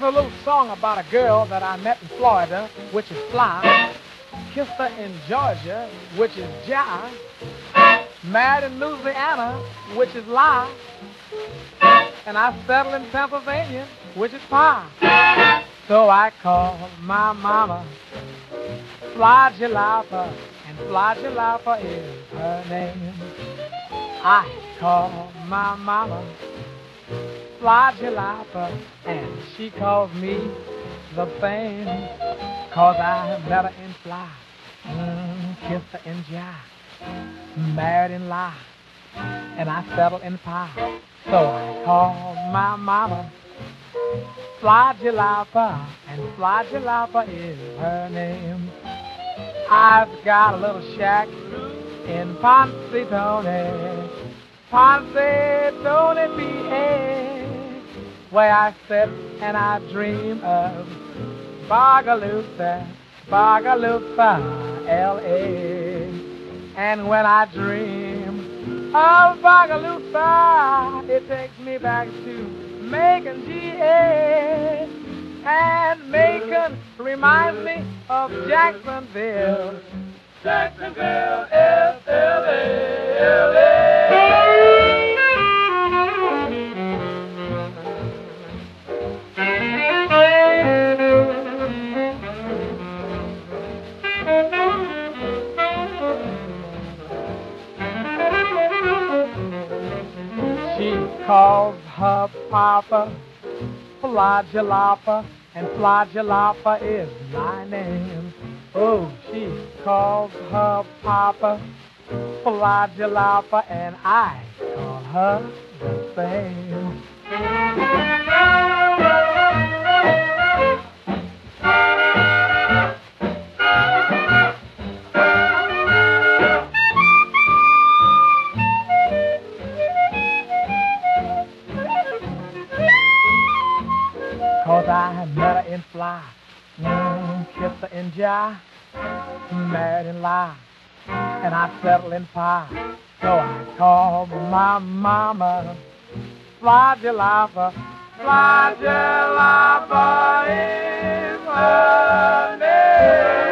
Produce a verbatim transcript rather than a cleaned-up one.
a little song about a girl that I met in Florida, which is fly. Kissed her in Georgia, which is jive. Married in Louisiana, which is lie. And I settled in Pennsylvania, which is pie. So I called my mama Fly Jalapa, and Fly Jalapa is her name. I call my mama Fly Jalapa, and she calls me the same. Cause I met her in fly, mm, kissed her in jive, married in lie, and I settled in pie. So I call my mama Fly Jalapa, and Fly Jalapa is her name. I've got a little shack in Pontchatone, Pontchatone, P A, where I sit and I dream of Bogalusa, Bogalusa, L A. And when I dream of Bogalusa, it takes me back to Macon, G A. And Macon reminds me of Jacksonville, Jacksonville, S L A, L A. She calls her papa Fly Jalapa, and Fly Jalapa is my name. Oh, she calls her papa Fly Jalapa, and I call her the same. Cause I met her in fly, mm, kissed her in jive, married in lie, and I settled in pie. So I called my mama Fly Jalapa, Fly Jalapa is her name.